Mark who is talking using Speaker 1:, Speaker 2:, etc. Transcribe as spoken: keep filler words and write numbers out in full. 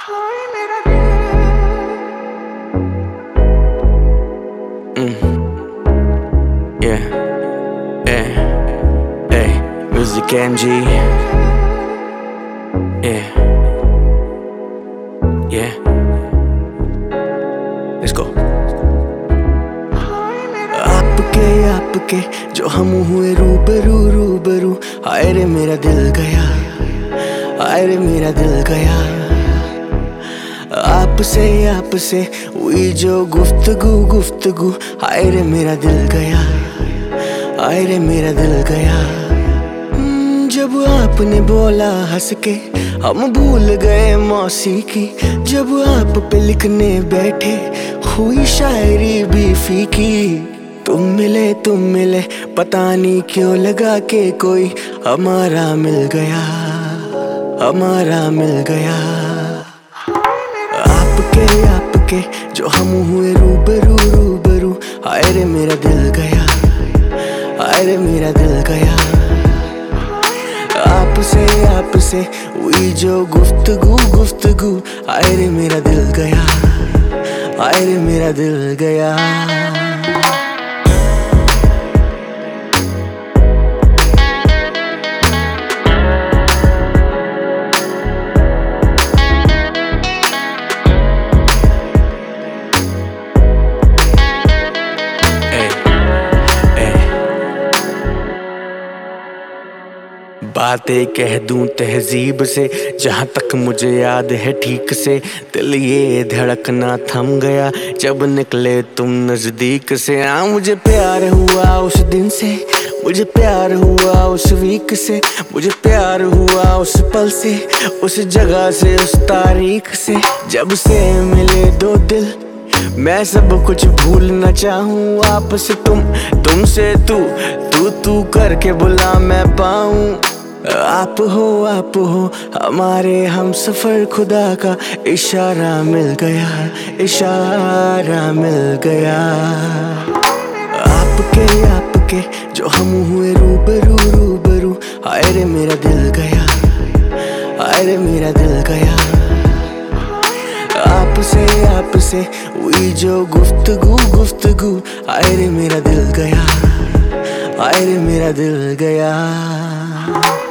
Speaker 1: हाय मेरा दिल।
Speaker 2: Mm. Yeah, yeah, hey, Music M G. Yeah, yeah, let's go. आपके आपके जो हम हुए रूबरू रूबरू, हाय रे मेरा दिल गया, हाय रे मेरा दिल गया। आपसे आपसे हुई जो गुफ्तगू गुफ्तगू, हाय रे मेरा दिल गया, हाय रे मेरा दिल गया। जब आपने बोला हंस के हम भूल गए मौसीकी, जब आप पे लिखने बैठे हुई शायरी भी फीकी। तुम मिले तुम मिले पता नहीं क्यों लगा के कोई हमारा मिल गया, हमारा मिल गया। आपके आपके जो हम हुए रूबरू रूबरू, हाय रे मेरा दिल गया, हाय रे मेरा दिल गया। आपसे आपसे हुई जो गुफ्तगू गुफ्तगू, हाय रे मेरा दिल गया, हाय रे मेरा दिल गया। बातें कह दूं तहजीब से, जहाँ तक मुझे याद है ठीक से। दिल ये धड़कना थम गया जब निकले तुम नजदीक से। हाँ मुझे प्यार हुआ उस दिन से, मुझे प्यार हुआ उस वीक से, मुझे प्यार हुआ उस पल से, उस जगह से, उस तारीख से। जब से मिले दो दिल मैं सब कुछ भूलना चाहूँ आपसे। तुम तुमसे तू तू तू करके बुला मैं पाऊँ। आप हो आप हो हमारे हम सफर, खुदा का इशारा मिल गया, इशारा मिल गया। आपके आपके जो हम हुए रूबरू रूबरू, हाय रे मेरा दिल गया, हाय रे मेरा दिल गया। आपसे आपसे हुई जो गुफ्तगू गुफ्तगू, हाय रे मेरा दिल गया, हाय रे मेरा दिल गया।